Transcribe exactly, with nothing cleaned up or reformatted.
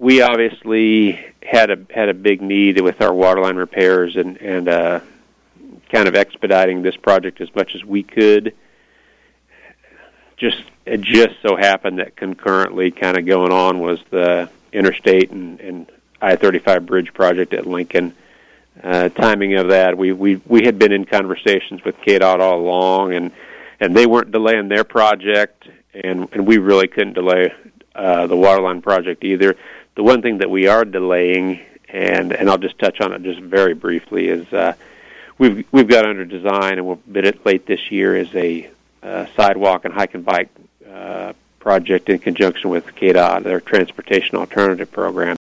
we obviously had a had a big need with our waterline repairs and and uh, kind of expediting this project as much as we could. Just it just so happened that concurrently, kind of going on was the interstate and, and I thirty-five bridge project at Lincoln. Uh, timing of that, we we we had been in conversations with K D O T all along, and and they weren't delaying their project, and and we really couldn't delay uh, the waterline project either. The one thing that we are delaying, and, and I'll just touch on it just very briefly, is uh, we've we've got under design, and we'll bid it late this year, is a uh, sidewalk and hike and bike uh, project in conjunction with K D O T, their transportation alternative program.